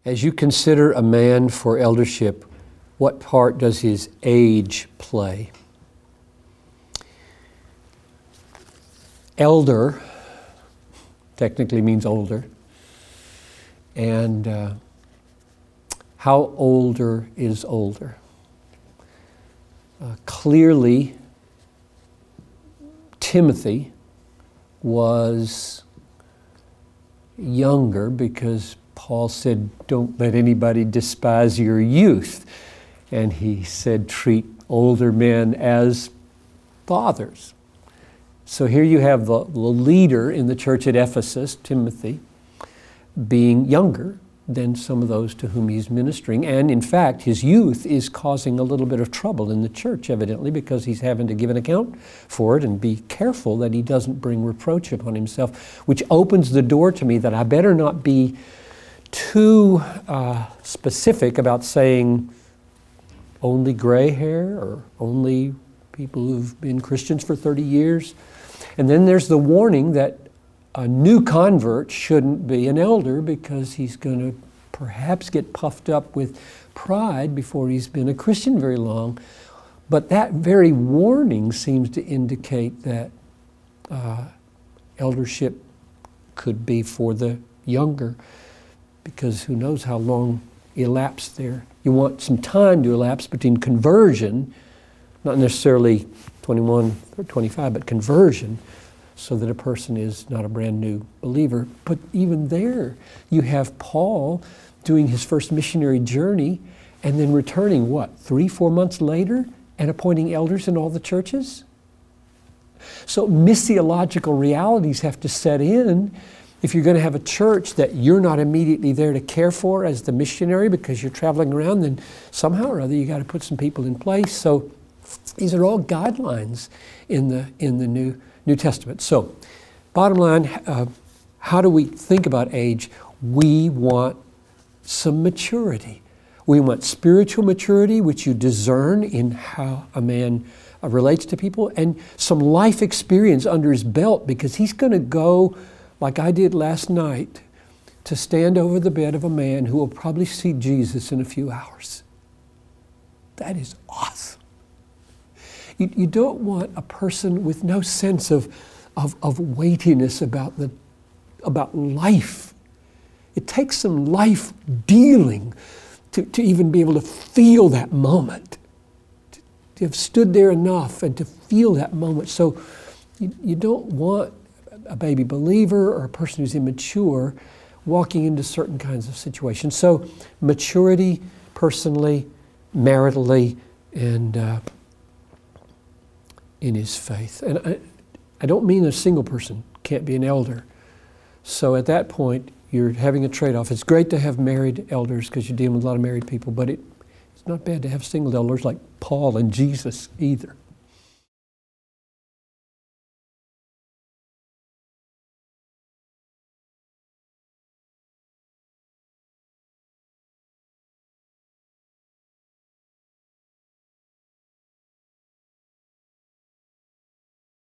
As you consider a man for eldership, what part does his age play? Elder technically means older. And how older is older? Clearly, Timothy was younger because Paul said, don't let anybody despise your youth. And he said, treat older men as fathers. So here you have the leader in the church at Ephesus, Timothy, being younger than some of those to whom he's ministering. And in fact, his youth is causing a little bit of trouble in the church, evidently, because he's having to give an account for it and be careful that he doesn't bring reproach upon himself, which opens the door to me that I better not be too specific about saying only gray hair or only people who've been Christians for 30 years. And then there's the warning that a new convert shouldn't be an elder because he's going to perhaps get puffed up with pride before he's been a Christian very long. But that very warning seems to indicate that eldership could be for the younger, because who knows how long elapsed there. You want some time to elapse between conversion, not necessarily 21 or 25, but conversion, so that a person is not a brand new believer. But even there, you have Paul doing his first missionary journey and then returning, 3-4 months later and appointing elders in all the churches? So missiological realities have to set in if you're going to have a church that you're not immediately there to care for as the missionary because you're traveling around, then somehow or other you got to put some people in place. So these are all guidelines in the New Testament. So, bottom line, how do we think about age? We want some maturity. We want spiritual maturity, which you discern in how a man relates to people, and some life experience under his belt, because he's going to go, like I did last night, to stand over the bed of a man who will probably see Jesus in a few hours. That is awesome. You don't want a person with no sense of weightiness about life. It takes some life dealing to even be able to feel that moment, to have stood there enough and to feel that moment. So you don't want a baby believer or a person who's immature walking into certain kinds of situations. So maturity, personally, maritally, and in his faith. And I don't mean a single person can't be an elder. So at that point, you're having a trade-off. It's great to have married elders because you're dealing with a lot of married people, but it's not bad to have single elders like Paul and Jesus either.